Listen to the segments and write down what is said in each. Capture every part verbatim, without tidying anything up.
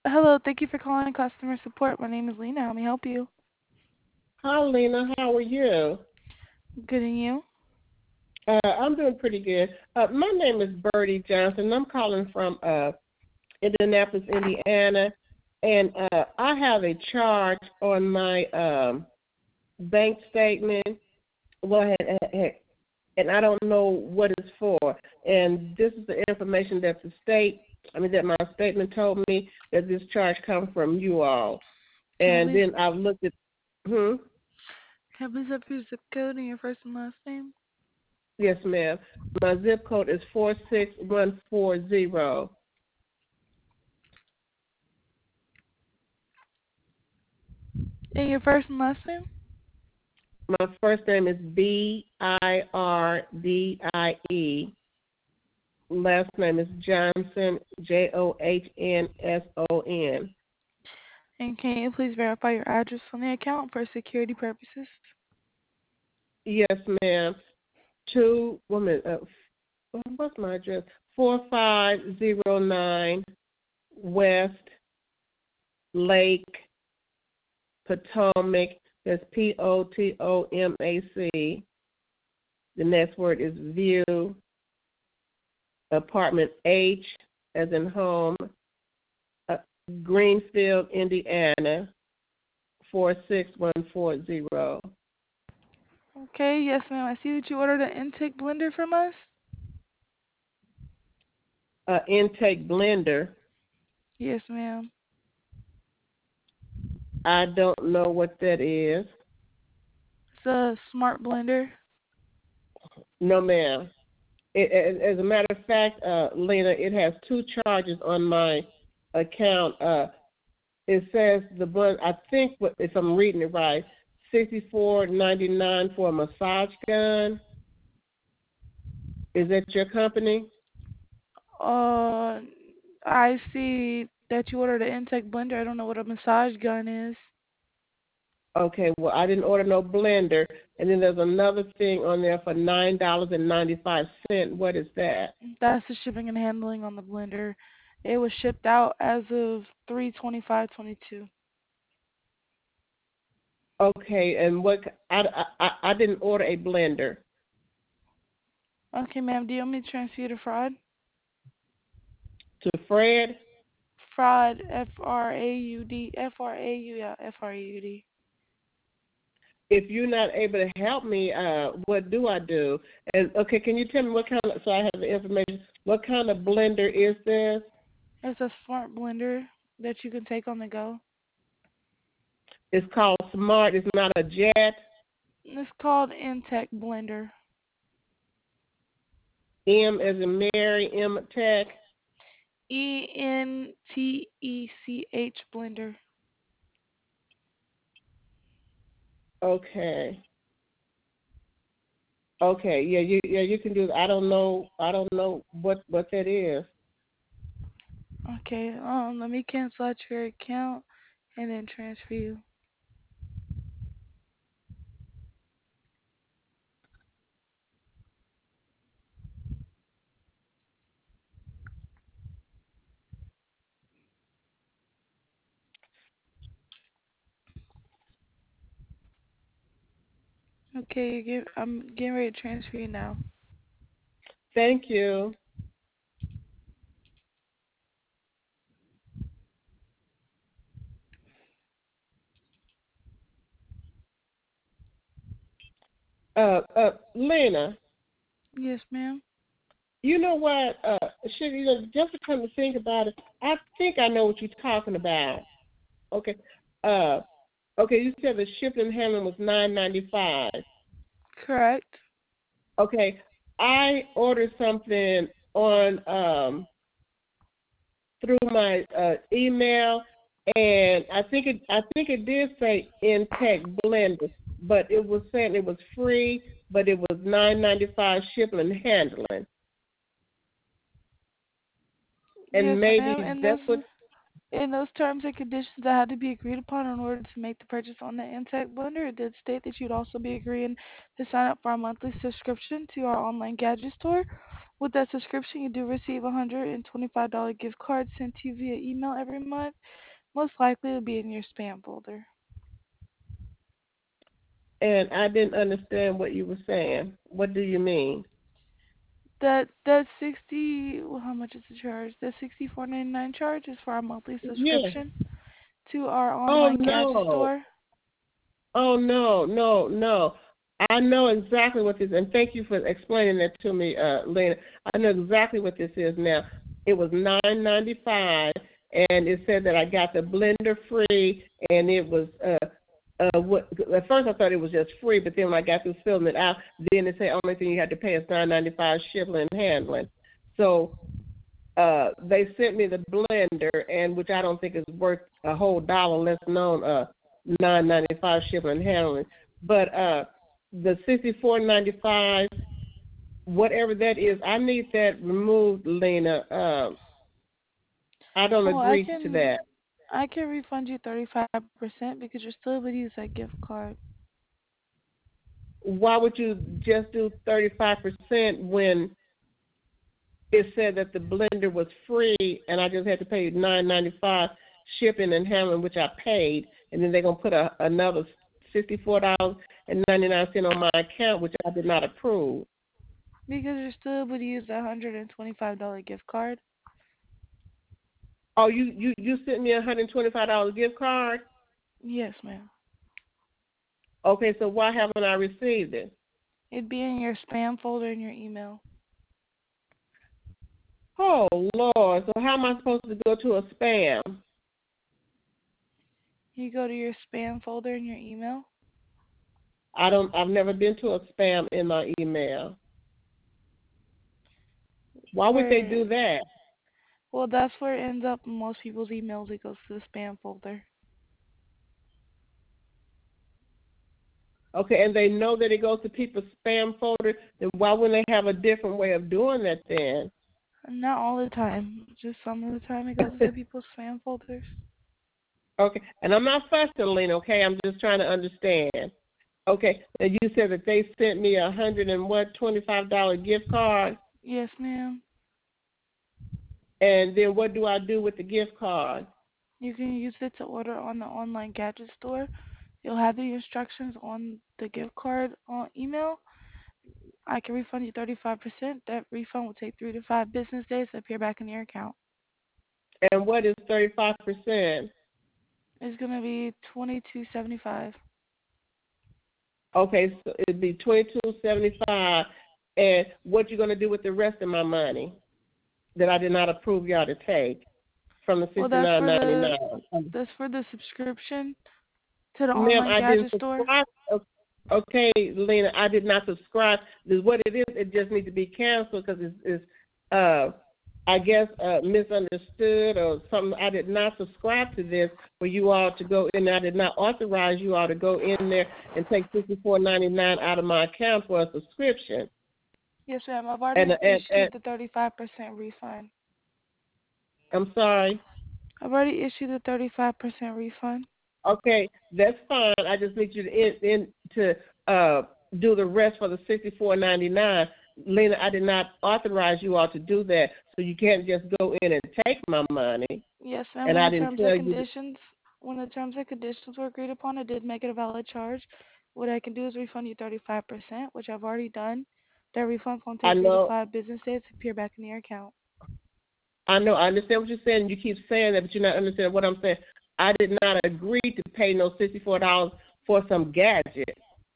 Hello, thank you for calling customer support. My name is Lena. How may I help you? Hi, Lena. How are you? Good, and you? Uh, I'm doing pretty good. Uh, my name is Birdie Johnson. I'm calling from uh, Indianapolis, Indiana, and uh, I have a charge on my um, bank statement. Well, and and I don't know what it's for. And this is the information that the state, I mean, that my statement told me that this charge comes from you all. Can I And please, then I've looked at, hmm, can I please have your zip code and your first and last name? yes, ma'am. My zip code is four six one four zero. And your first and last name? My first name is B I R D I E. Last name is Johnson, J O H N S O N. And can you please verify your address on the account for security purposes? Yes, ma'am. Two, woman, uh, what's my address? four five zero nine West Lake Potomac. That's P O T O M A C. The next word is View, apartment H, as in home, uh, Greenfield, Indiana, four six one four zero. Okay, yes, ma'am. I see that you ordered an intake blender from us. Uh, intake blender. Yes, ma'am. I don't know what that is. It's a smart blender. No, ma'am. It, as as a matter of fact, uh, Lena, it has two charges on my account. Uh, it says the one, I think, what- if I'm reading it right, sixty-four ninety-nine for a massage gun. Is that your company? Uh, I see that you ordered an intake blender. I don't know what a massage gun is. Okay, well, I didn't order no blender. And then there's another thing on there for nine dollars and ninety-five cents. What is that? That's the shipping and handling on the blender. It was shipped out as of three twenty-five twenty-two. Okay, and what, I, I, I didn't order a blender. Okay, ma'am. Do you want me to transfer you to fraud? To Fred, Fraud, F R A U D, F R A U, yeah, F R A U D. if you're not able to help me, uh, what do I do? And, okay, can you tell me what kind of, so I have the information, what kind of blender is this? It's a smart blender that you can take on the go. It's called Smart. It's not a Jet. It's called Intech Blender. M as in Mary, M Tech. E N T E C H Blender. Okay. Okay, yeah, you yeah you can do. I don't know. I don't know what what that is. Okay, um, let me cancel out your account and then transfer you. Okay, you get, I'm getting ready to transfer you now. Thank you. Uh, uh, Lena, Yes, ma'am. you know what? Uh, should you know, just to come to think about it, I think I know what you're talking about. Okay. Uh, okay. You said the shipping and handling was nine ninety five. Correct. Okay. I ordered something on um through my uh, email, and I think it I think it did say Intech Blender, but it was saying it was free, but it was nine ninety five shipping and handling, Yes, and maybe ma'am. And that's those what. in those terms and conditions that had to be agreed upon in order to make the purchase on the Intech Blender, it did state that you'd also be agreeing to sign up for a monthly subscription to our online gadget store, With that subscription, you do receive a one hundred twenty-five dollars gift card sent to you via email every month. Most likely it'll be in your spam folder. And I didn't understand what you were saying. What do you mean? That that sixty, well, how much is the charge? The sixty-four ninety-nine charge is for our monthly Yeah. subscription to our Oh online gadget no. store. Oh no, no, no. I know exactly what this, and thank you for explaining that to me, uh, Lena. I know exactly what this is now. It was nine ninety five, and it said that I got the blender free, and it was uh, uh, what, at first I thought it was just free, but then when I got through filling it out, then it said only thing you had to pay is nine ninety five shipping and handling. So uh, they sent me the blender, and which I don't think is worth a whole dollar, less known uh nine ninety five shipping and handling. But uh, the sixty four ninety five, whatever that is, I need that removed, Lena. Um, I don't Well, I agree to can that. I can refund you thirty-five percent because you're still able to use that gift card. Why would you just do thirty five percent when it said that the blender was free and I just had to pay nine ninety five shipping and handling, which I paid, and then they're gonna put a, another sixty four dollars and ninety nine cent on my account, which I did not approve. Because you're still able to use that one hundred twenty-five dollars gift card. Oh, you you you sent me a hundred twenty five dollars gift card. Yes, ma'am. Okay, so why haven't I received it? It'd be in your spam folder in your email. Oh Lord, so how am I supposed to go to a spam? You go to your spam folder in your email. I don't. I've never been to a spam in my email. Why would they Where do that? Well, that's where it ends up in most people's emails. It goes to the spam folder. Okay, and they know that it goes to people's spam folder, then why wouldn't they have a different way of doing that then? Not all the time. Just some of the time it goes to people's spam folders. Okay, and I'm not fussing, Lena, okay? I'm just trying to understand. Okay, and you said that they sent me a hundred and what, twenty-five dollar gift card, Yes, ma'am. and then what do I do with the gift card? You can use it to order on the online gadget store. You'll have the instructions on the gift card on email. I can refund you thirty-five percent. That refund will take three to five business days to appear back in your account. And what is thirty-five percent? It's going to be twenty-two seventy-five. Okay, so it'd be twenty-two seventy-five, and what you gonna do with the rest of my money that I did not approve y'all to take from the Well, that's sixty-nine for the ninety-nine? that's for the subscription to the Ma'am, online I didn't gadget store. subscribe. Okay, Lena, I did not subscribe. This is what it is. It just needs to be canceled because it's, it's uh, I guess, uh, misunderstood or something. I did not subscribe to this for you all to go in. I did not authorize you all to go in there and take sixty-four ninety-nine out of my account for a subscription. Yes, ma'am. I've And, already and, and issued the thirty-five percent refund. I'm sorry. I've already issued the thirty-five percent refund. Okay, that's fine. I just need you to in, in to uh, do the rest for the sixty-four ninety-nine. Lena, I did not authorize you all to do that, so you can't just go in and take my money. Yes, ma'am. And When I the didn't terms and tell you. To, conditions when the terms and conditions were agreed upon, I did make it a valid charge. What I can do is refund you thirty-five percent, which I've already done. That refund's gonna I take three to know, five business days to appear back in your account. I know, I understand what you're saying. You keep saying that, but you're not understanding what I'm saying. I did not agree to pay no sixty-four dollars for some gadget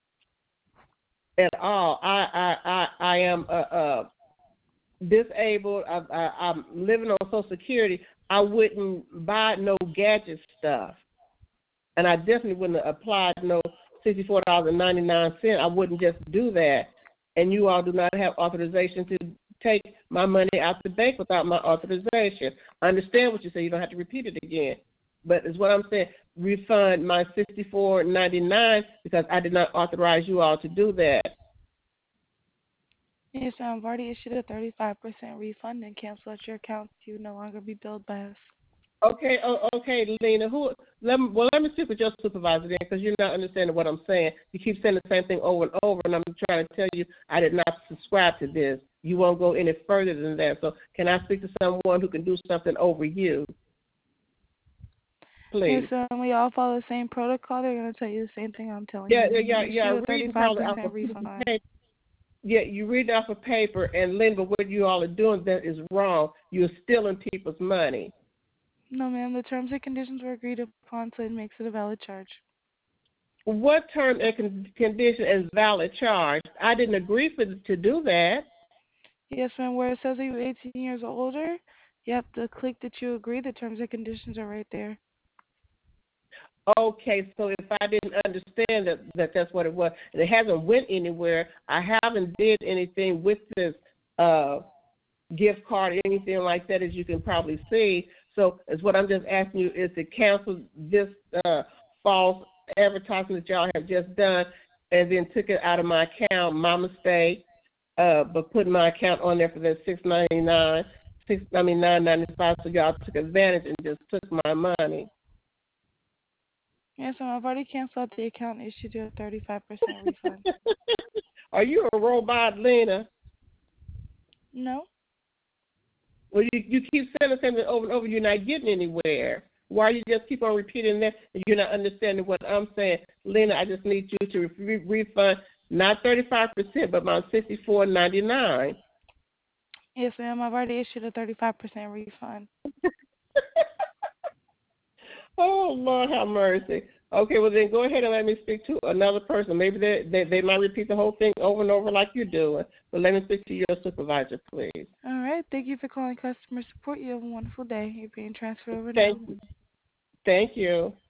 at all. I I I, I am uh, uh, disabled. I, I, I'm living on Social Security. I wouldn't buy no gadget stuff, and I definitely wouldn't have applied no sixty-four dollars and ninety-nine cents. I wouldn't just do that. And you all do not have authorization to take my money out the bank without my authorization. I understand what you say. You don't have to repeat it again. But it's what I'm saying. Refund my sixty-four ninety-nine because I did not authorize you all to do that. Yes, ma'am. I've already issued a thirty-five percent refund and cancel out your account. You will no longer be billed by us. Okay, oh, okay, Lena. Who? Let me, well, let me speak with your supervisor then, because you're not understanding what I'm saying. You keep saying the same thing over and over, and I'm trying to tell you I did not subscribe to this. You won't go any further than that. So, can I speak to someone who can do something over you, Yes, please? um, we all follow the same protocol. They're going to tell you the same thing I'm telling Yeah, you. yeah, We're yeah. going to issue yeah. you a Reading probably off a thirty-five percent piece of refund. paper. Yeah, you read off a paper, and Lynn, but what you all are doing that is wrong. You're stealing people's money. No, ma'am, the terms and conditions were agreed upon, so it makes it a valid charge. What term and con- condition is valid charge? I didn't agree for to do that. Yes, ma'am, where it says that you're eighteen years or older, you have to click that you agree. The terms and conditions are right there. Okay, so if I didn't understand that, that that's what it was, and it hasn't went anywhere, I haven't did anything with this uh, gift card or anything like that, as you can probably see. So, is what I'm just asking you is to cancel this uh, false advertisement that y'all have just done, and then took it out of my account, my mistake, uh, but putting my account on there for that six ninety nine, six I mean nine ninety five. So y'all took advantage and just took my money. Yes, ma'am, I've already canceled the account and issued you a thirty-five percent refund. Are you a robot, Lena? No? Well, you, you keep saying the same thing over and over. You're not getting anywhere. Why you just keep on repeating that? And you're not understanding what I'm saying, Lena. I just need you to re- refund not thirty-five percent, but my sixty-four ninety-nine. Yes, ma'am, I've already issued a thirty-five percent refund. Oh Lord, have mercy. Okay, well then go ahead and let me speak to another person. Maybe they they, they might repeat the whole thing over and over like you're doing. But let me speak to your supervisor, please. All right, thank you for calling customer support. You have a wonderful day. You're being transferred over now. Thank you. Thank you.